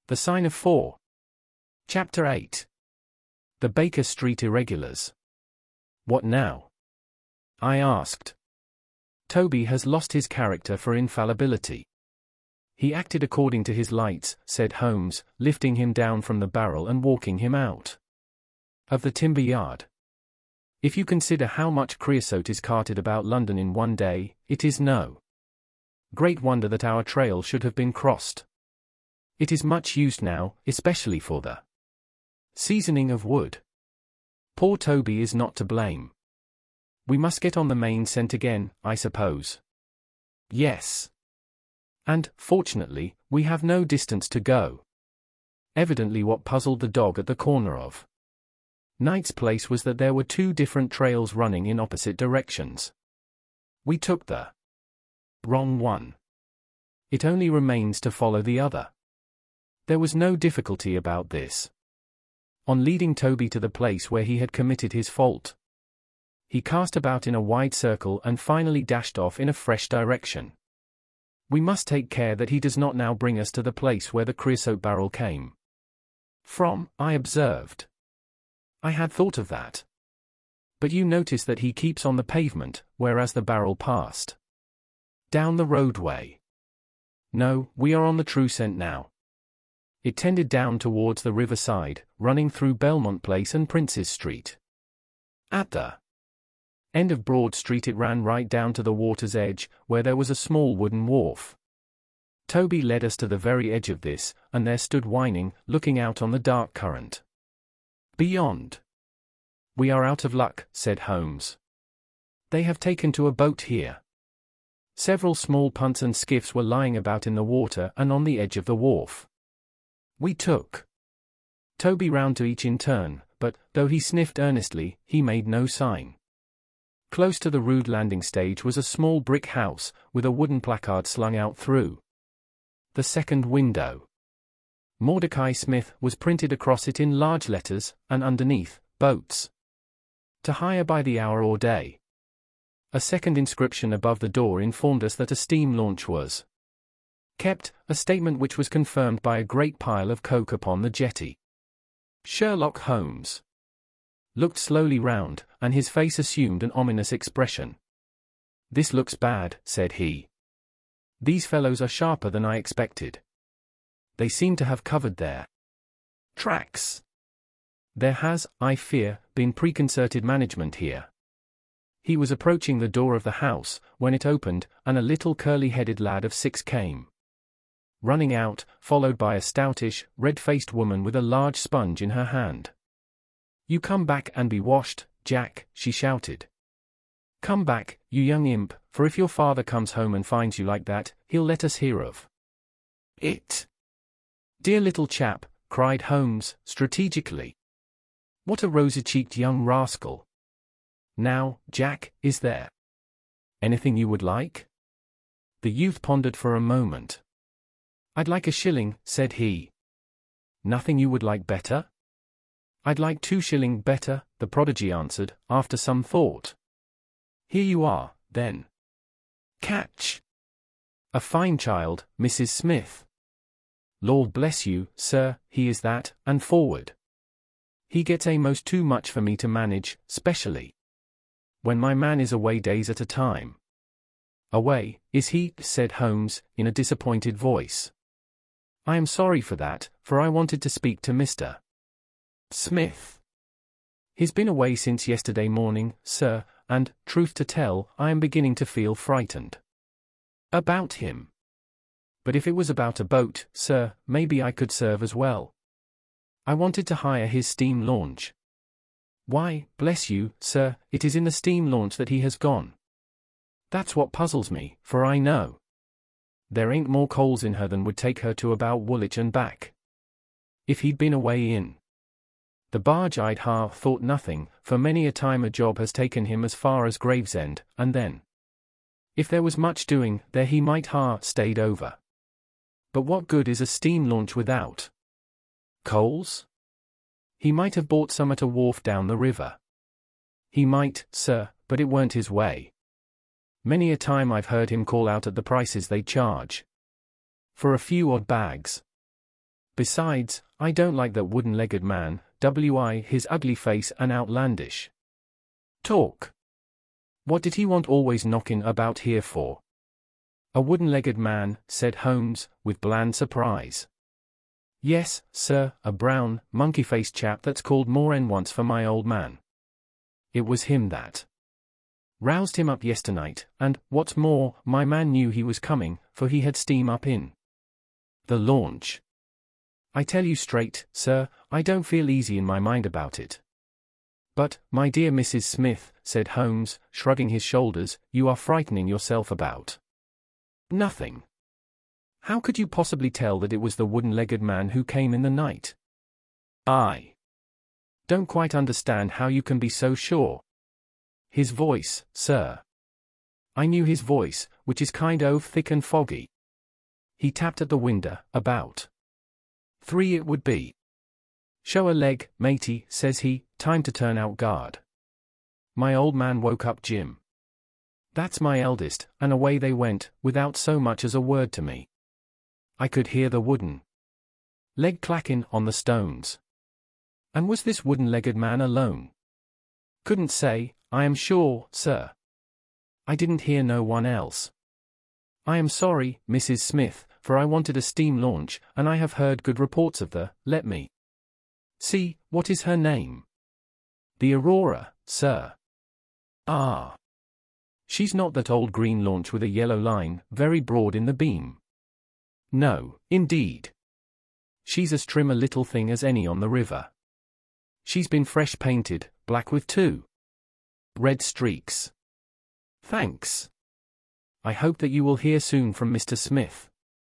The Sign of Four. Chapter 8. The Baker Street Irregulars. What now? I asked. Toby has lost his character for infallibility. He acted according to his lights, said Holmes, lifting him down from the barrel and walking him out of the timber yard. If you consider how much creosote is carted about London in one day, it is no great wonder that our trail should have been crossed. It is much used now, especially for the seasoning of wood. Poor Toby is not to blame. We must get on the main scent again, I suppose. Yes. And, fortunately, we have no distance to go. Evidently what puzzled the dog at the corner of Knight's Place was that there were two different trails running in opposite directions. We took the wrong one. It only remains to follow the other. There was no difficulty about this. On leading Toby to the place where he had committed his fault, he cast about in a wide circle and finally dashed off in a fresh direction. We must take care that he does not now bring us to the place where the creosote barrel came from, I observed. I had thought of that. But you notice that he keeps on the pavement, whereas the barrel passed down the roadway. No, we are on the true scent now. It tended down towards the riverside, running through Belmont Place and Prince's Street. At the end of Broad Street it ran right down to the water's edge, where there was a small wooden wharf. Toby led us to the very edge of this, and there stood whining, looking out on the dark current beyond. We are out of luck, said Holmes. They have taken to a boat here. Several small punts and skiffs were lying about in the water and on the edge of the wharf. We took Toby round to each in turn, but, though he sniffed earnestly, he made no sign. Close to the rude landing stage was a small brick house, with a wooden placard slung out through the second window. Mordecai Smith was printed across it in large letters, and underneath, boats to hire by the hour or day. A second inscription above the door informed us that a steam launch was kept, a statement which was confirmed by a great pile of coke upon the jetty. Sherlock Holmes looked slowly round, and his face assumed an ominous expression. This looks bad, said he. These fellows are sharper than I expected. They seem to have covered their tracks. There has, I fear, been preconcerted management here. He was approaching the door of the house, when it opened, and a little curly-headed lad of 6 came running out, followed by a stoutish, red-faced woman with a large sponge in her hand. You come back and be washed, Jack, she shouted. Come back, you young imp, for if your father comes home and finds you like that, he'll let us hear of it. Dear little chap, cried Holmes, strategically. What a rosy-cheeked young rascal. Now, Jack, is there anything you would like? The youth pondered for a moment. I'd like a shilling, said he. Nothing you would like better? I'd like 2 shillings better, the prodigy answered, after some thought. Here you are, then. Catch. A fine child, Mrs. Smith. Lord bless you, sir, he is that, and forward. He gets a'most too much for me to manage, specially when my man is away days at a time. Away, is he? Said Holmes, in a disappointed voice. I am sorry for that, for I wanted to speak to Mr. Smith. He's been away since yesterday morning, sir, and, truth to tell, I am beginning to feel frightened about him. But if it was about a boat, sir, maybe I could serve as well. I wanted to hire his steam launch. Why, bless you, sir, it is in the steam launch that he has gone. That's what puzzles me, for I know there ain't more coals in her than would take her to about Woolwich and back. If he'd been away in the barge I'd thought nothing, for many a time a job has taken him as far as Gravesend, and then, if there was much doing, there he might stayed over. But what good is a steam launch without coals? He might have bought some at a wharf down the river. He might, sir, but it weren't his way. Many a time I've heard him call out at the prices they charge for a few odd bags. Besides, I don't like that wooden-legged man, his ugly face and outlandish talk. What did he want always knocking about here for? A wooden-legged man, said Holmes, with bland surprise. Yes, sir, a brown, monkey-faced chap that's called more'n once for my old man. It was him that roused him up yesternight, and, what's more, my man knew he was coming, for he had steam up in the launch. I tell you straight, sir, I don't feel easy in my mind about it. But, my dear Mrs. Smith, said Holmes, shrugging his shoulders, you are frightening yourself about nothing. How could you possibly tell that it was the wooden-legged man who came in the night? I don't quite understand how you can be so sure. His voice, sir. I knew his voice, which is kind of thick and foggy. He tapped at the window, about 3 it would be. Show a leg, matey, says he, time to turn out guard. My old man woke up Jim. That's my eldest, and away they went, without so much as a word to me. I could hear the wooden leg clacking on the stones. And was this wooden-legged man alone? Couldn't say, I am sure, sir. I didn't hear no one else. I am sorry, Mrs. Smith, for I wanted a steam launch, and I have heard good reports of let me see, what is her name? The Aurora, sir. Ah. She's not that old green launch with a yellow line, very broad in the beam. No, indeed. She's as trim a little thing as any on the river. She's been fresh painted, black with 2 red streaks. Thanks. I hope that you will hear soon from Mr. Smith.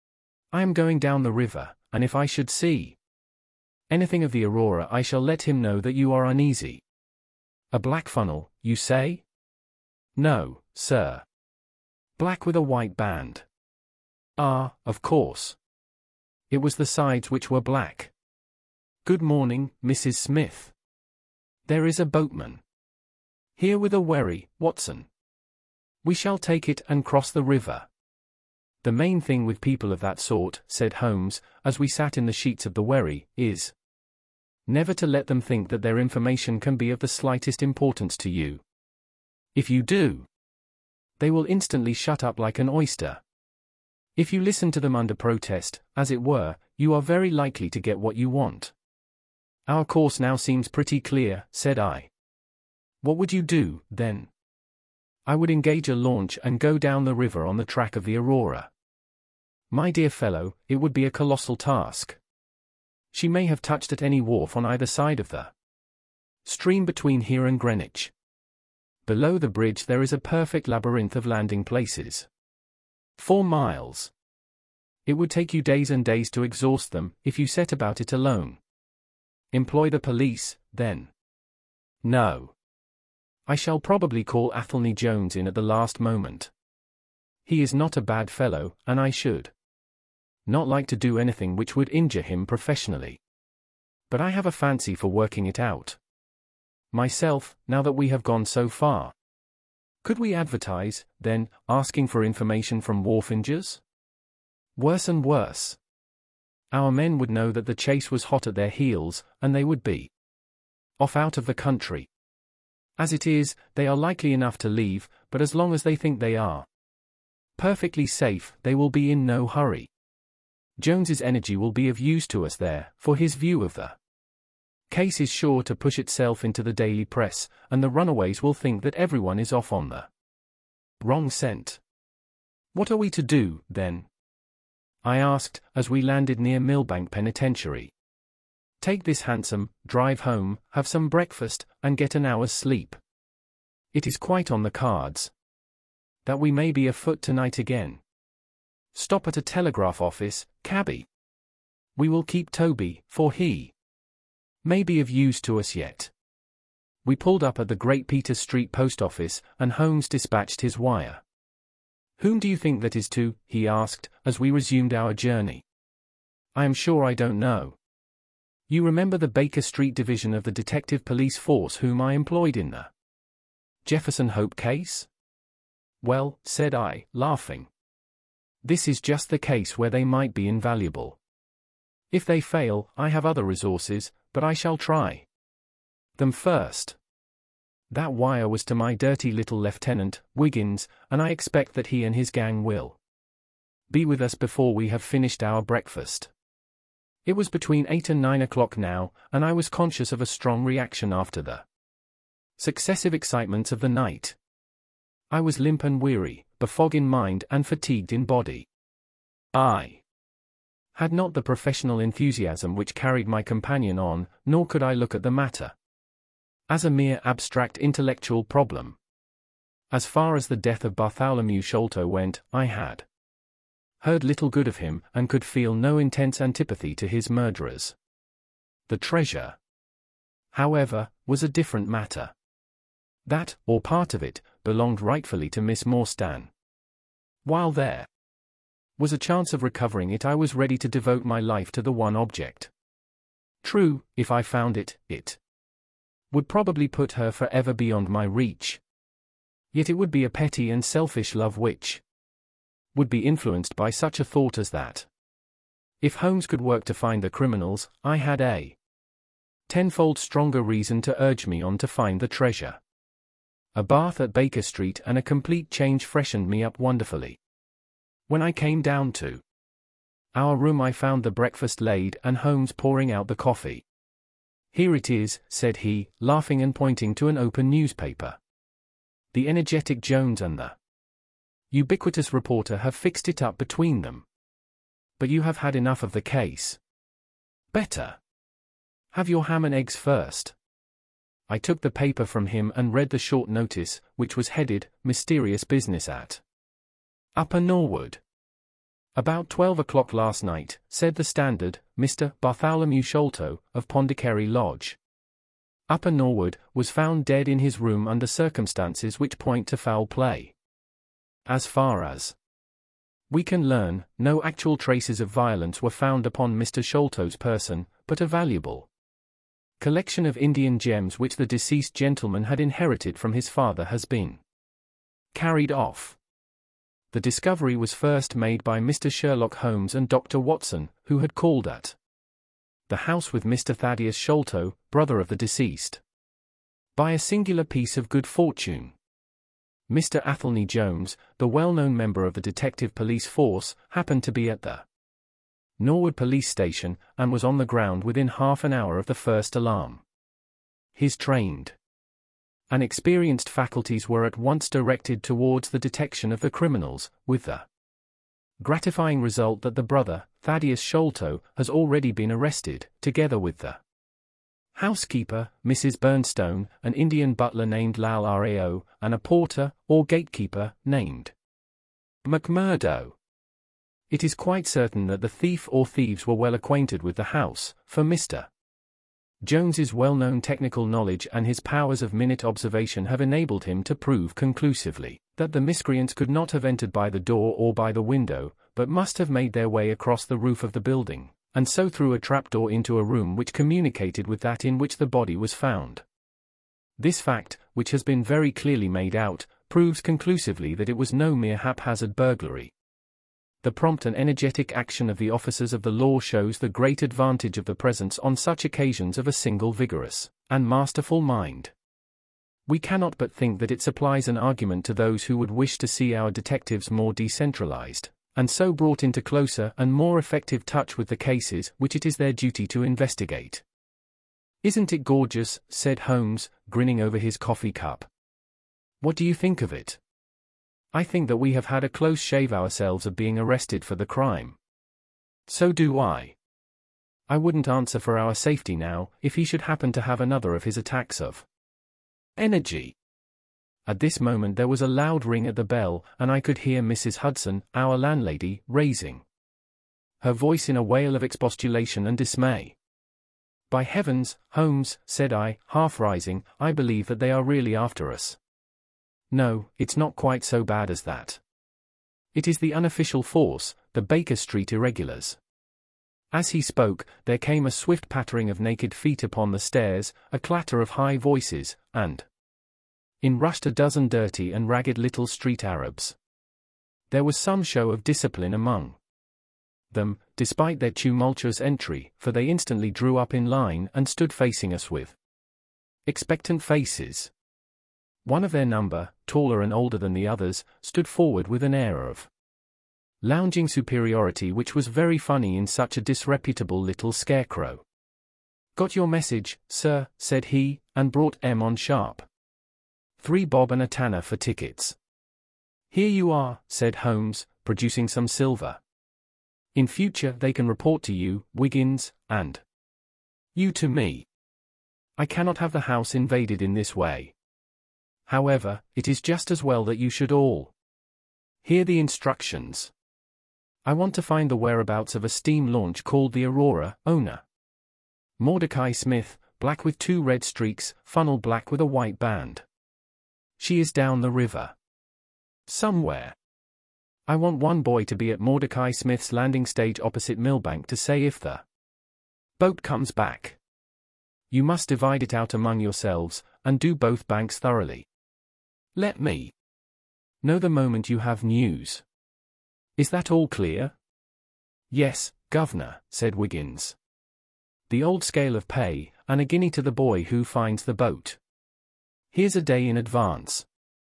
I am going down the river, and if I should see anything of the Aurora, I shall let him know that you are uneasy. A black funnel, you say? No, sir. Black with a white band. Ah, of course. It was the sides which were black. Good morning, Mrs. Smith. There is a boatman here with a wherry, Watson. We shall take it and cross the river. The main thing with people of that sort, said Holmes, as we sat in the sheets of the wherry, is never to let them think that their information can be of the slightest importance to you. If you do, they will instantly shut up like an oyster. If you listen to them under protest, as it were, you are very likely to get what you want. Our course now seems pretty clear, said I. What would you do, then? I would engage a launch and go down the river on the track of the Aurora. My dear fellow, it would be a colossal task. She may have touched at any wharf on either side of the stream between here and Greenwich. Below the bridge there is a perfect labyrinth of landing places. 4 miles. It would take you days and days to exhaust them, if you set about it alone. Employ the police, then. No. I shall probably call Athelney Jones in at the last moment. He is not a bad fellow, and I should not like to do anything which would injure him professionally. But I have a fancy for working it out myself, now that we have gone so far. Could we advertise, then, asking for information from wharfingers? Worse and worse. Our men would know that the chase was hot at their heels, and they would be off out of the country. As it is, they are likely enough to leave, but as long as they think they are perfectly safe, they will be in no hurry. Jones's energy will be of use to us there, for his view of the case is sure to push itself into the daily press, and the runaways will think that everyone is off on the wrong scent. What are we to do, then? I asked, as we landed near Millbank Penitentiary. Take this hansom, drive home, have some breakfast, and get an hour's sleep. It is quite on the cards that we may be afoot tonight again. Stop at a telegraph office, cabby. We will keep Toby, for he may be of use to us yet. We pulled up at the Great Peter Street post office, and Holmes dispatched his wire. Whom do you think that is to? He asked, as we resumed our journey. I am sure I don't know. You remember the Baker Street division of the detective police force whom I employed in the Jefferson Hope case? Well, said I, laughing, this is just the case where they might be invaluable. If they fail, I have other resources, but I shall try them first. That wire was to my dirty little Lieutenant, Wiggins, and I expect that he and his gang will be with us before we have finished our breakfast. It was between 8 and 9 o'clock now, and I was conscious of a strong reaction after the successive excitements of the night. I was limp and weary, befogged in mind and fatigued in body. I had not the professional enthusiasm which carried my companion on, nor could I look at the matter as a mere abstract intellectual problem. As far as the death of Bartholomew Sholto went, I had heard little good of him, and could feel no intense antipathy to his murderers. The treasure, however, was a different matter. That, or part of it, belonged rightfully to Miss Morstan. While there was a chance of recovering it, I was ready to devote my life to the one object. True, if I found it, it would probably put her forever beyond my reach. Yet it would be a petty and selfish love which would be influenced by such a thought as that. If Holmes could work to find the criminals, I had a tenfold stronger reason to urge me on to find the treasure. A bath at Baker Street and a complete change freshened me up wonderfully. When I came down to our room, I found the breakfast laid and Holmes pouring out the coffee. "Here it is," said he, laughing and pointing to an open newspaper. "The energetic Jones and the ubiquitous reporter have fixed it up between them. But you have had enough of the case. Better have your ham and eggs first." I took the paper from him and read the short notice, which was headed, "Mysterious Business at Upper Norwood. About 12 o'clock last night," said the Standard, "Mr. Bartholomew Sholto, of Pondicherry Lodge, Upper Norwood, was found dead in his room under circumstances which point to foul play. As far as we can learn, no actual traces of violence were found upon Mr. Sholto's person, but a valuable collection of Indian gems which the deceased gentleman had inherited from his father has been carried off. The discovery was first made by Mr. Sherlock Holmes and Dr. Watson, who had called at the house with Mr. Thaddeus Sholto, brother of the deceased. By a singular piece of good fortune, Mr. Athelney Jones, the well-known member of the detective police force, happened to be at the Norwood police station, and was on the ground within half an hour of the first alarm. His trained and experienced faculties were at once directed towards the detection of the criminals, with the gratifying result that the brother, Thaddeus Sholto, has already been arrested, together with the housekeeper, Mrs. Bernstone, an Indian butler named Lal Rao, and a porter, or gatekeeper, named McMurdo. It is quite certain that the thief or thieves were well acquainted with the house, for Mr. Jones's well-known technical knowledge and his powers of minute observation have enabled him to prove conclusively that the miscreants could not have entered by the door or by the window, but must have made their way across the roof of the building, and so through a trapdoor into a room which communicated with that in which the body was found. This fact, which has been very clearly made out, proves conclusively that it was no mere haphazard burglary. The prompt and energetic action of the officers of the law shows the great advantage of the presence on such occasions of a single vigorous and masterful mind. We cannot but think that it supplies an argument to those who would wish to see our detectives more decentralized, and so brought into closer and more effective touch with the cases which it is their duty to investigate. "Isn't it gorgeous?" said Holmes, grinning over his coffee cup. "What do you think of it?" "I think that we have had a close shave ourselves of being arrested for the crime." "So do I. I wouldn't answer for our safety now, if he should happen to have another of his attacks of energy." At this moment there was a loud ring at the bell, and I could hear Mrs. Hudson, our landlady, raising her voice in a wail of expostulation and dismay. "By heavens, Holmes," said I, half rising, "I believe that they are really after us." "No, it's not quite so bad as that. It is the unofficial force, the Baker Street irregulars." As he spoke, there came a swift pattering of naked feet upon the stairs, a clatter of high voices, and in rushed a dozen dirty and ragged little street Arabs. There was some show of discipline among them, despite their tumultuous entry, for they instantly drew up in line and stood facing us with expectant faces. One of their number, taller and older than the others, stood forward with an air of lounging superiority which was very funny in such a disreputable little scarecrow. "Got your message, sir," said he, and brought M on sharp. "3 bob and a tanner for tickets." "Here you are," said Holmes, producing some silver. "In future they can report to you, Wiggins, and you to me. I cannot have the house invaded in this way. However, it is just as well that you should all hear the instructions. I want to find the whereabouts of a steam launch called the Aurora, owner Mordecai Smith, black with 2 red streaks, funnel black with a white band. She is down the river somewhere. I want one boy to be at Mordecai Smith's landing stage opposite Millbank to say if the boat comes back. You must divide it out among yourselves, and do both banks thoroughly. Let me know the moment you have news. Is that all clear?" "Yes, Governor," said Wiggins. "The old scale of pay, and a guinea to the boy who finds the boat. Here's a day in advance.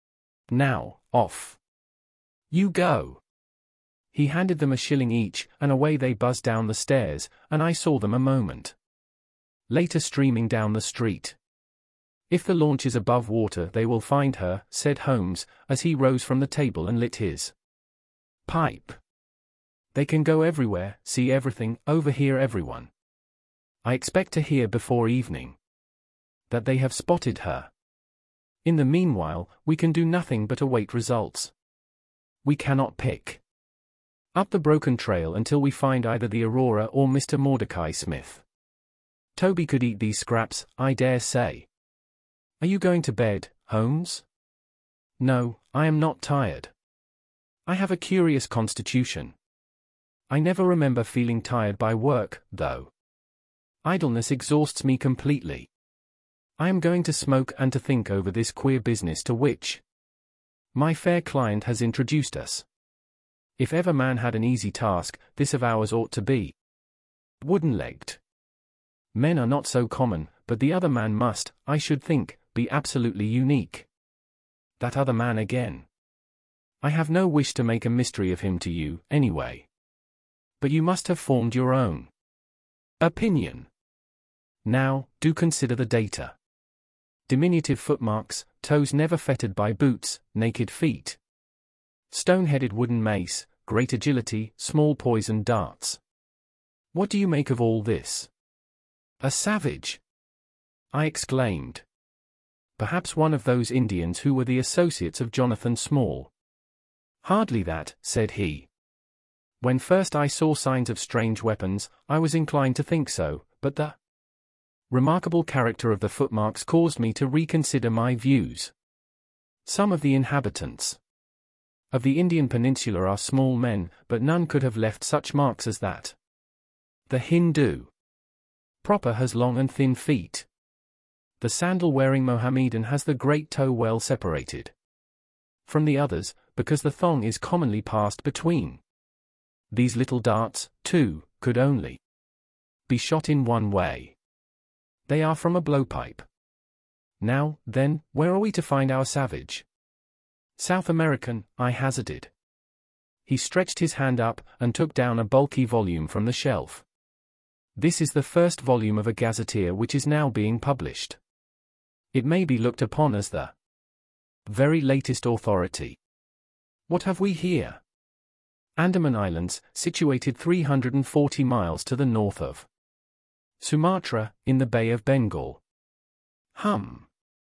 Now, off you go." He handed them a shilling each, and away they buzzed down the stairs, and I saw them a moment later streaming down the street. "If the launch is above water they will find her," said Holmes, as he rose from the table and lit his pipe. "They can go everywhere, see everything, overhear everyone. I expect to hear before evening that they have spotted her. In the meanwhile, we can do nothing but await results. We cannot pick up the broken trail until we find either the Aurora or Mr. Mordecai Smith. Toby could eat these scraps, I dare say. Are you going to bed, Holmes?" "No, I am not tired. I have a curious constitution. I never remember feeling tired by work, though. Idleness exhausts me completely. I am going to smoke and to think over this queer business to which my fair client has introduced us. If ever man had an easy task, this of ours ought to be wooden-legged. Men are not so common, but the other man must, I should think, be absolutely unique. That other man again. I have no wish to make a mystery of him to you, anyway. But you must have formed your own opinion. Now, do consider the data. Diminutive footmarks, toes never fettered by boots, naked feet. Stone-headed wooden mace, great agility, small poisoned darts. What do you make of all this?" "A savage!" I exclaimed. "Perhaps one of those Indians who were the associates of Jonathan Small." "Hardly that," said he. "When first I saw signs of strange weapons, I was inclined to think so, but the remarkable character of the footmarks caused me to reconsider my views. Some of the inhabitants of the Indian peninsula are small men, but none could have left such marks as that. The Hindu proper has long and thin feet. The sandal-wearing Mohammedan has the great toe well separated from the others, because the thong is commonly passed between. These little darts, too, could only be shot in one way. They are from a blowpipe. Now, then, where are we to find our savage?" "South American," I hazarded. He stretched his hand up, and took down a bulky volume from the shelf. "This is the first volume of a gazetteer which is now being published. It may be looked upon as the very latest authority. What have we here? Andaman Islands, situated 340 miles to the north of Sumatra, in the Bay of Bengal. Hum.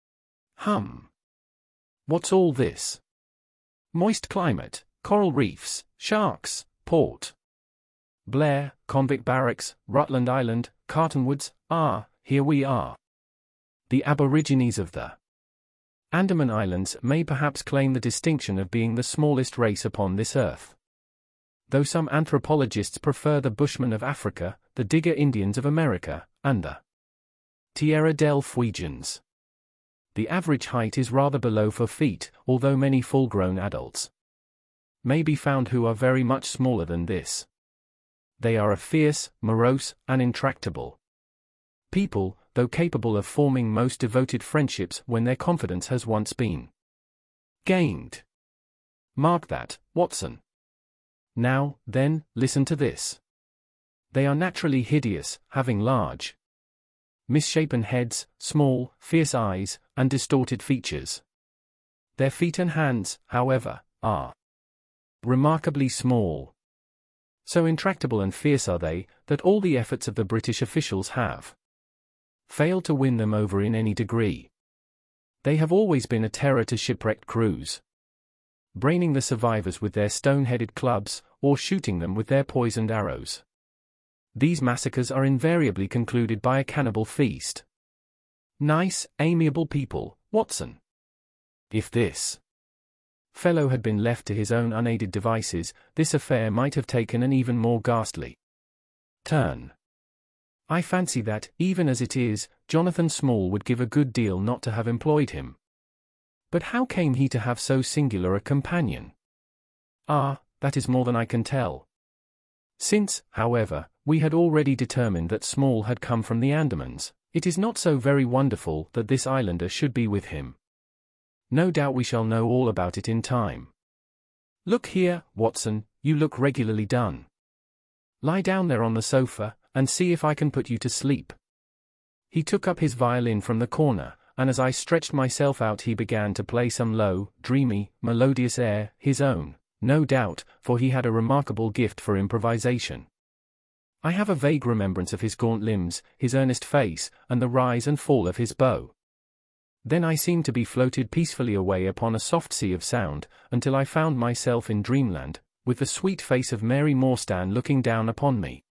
What's all this? Moist climate, coral reefs, sharks, port Blair, convict barracks, Rutland Island, Cartonwoods. Here we are. The aborigines of the Andaman Islands may perhaps claim the distinction of being the smallest race upon this earth. Though some anthropologists prefer the Bushmen of Africa, the Digger Indians of America, and the Tierra del Fuegians. The average height is rather below 4 feet, although many full-grown adults may be found who are very much smaller than this. They are a fierce, morose, and intractable people, though capable of forming most devoted friendships when their confidence has once been gained. Mark that, Watson. Now, then, listen to this. They are naturally hideous, having large, misshapen heads, small, fierce eyes, and distorted features. Their feet and hands, however, are remarkably small. So intractable and fierce are they, that all the efforts of the British officials have failed to win them over in any degree. They have always been a terror to shipwrecked crews, braining the survivors with their stone-headed clubs, or shooting them with their poisoned arrows. These massacres are invariably concluded by a cannibal feast. Nice, amiable people, Watson. If this fellow had been left to his own unaided devices, this affair might have taken an even more ghastly turn. I fancy that, even as it is, Jonathan Small would give a good deal not to have employed him. But how came he to have so singular a companion? Ah, that is more than I can tell. Since, however, we had already determined that Small had come from the Andamans, it is not so very wonderful that this islander should be with him. No doubt we shall know all about it in time. Look here, Watson, you look regularly done. Lie down there on the sofa, and see if I can put you to sleep. He took up his violin from the corner, and as I stretched myself out he began to play some low, dreamy, melodious air, his own, no doubt, for he had a remarkable gift for improvisation. I have a vague remembrance of his gaunt limbs, his earnest face, and the rise and fall of his bow. Then I seemed to be floated peacefully away upon a soft sea of sound, until I found myself in dreamland, with the sweet face of Mary Morstan looking down upon me.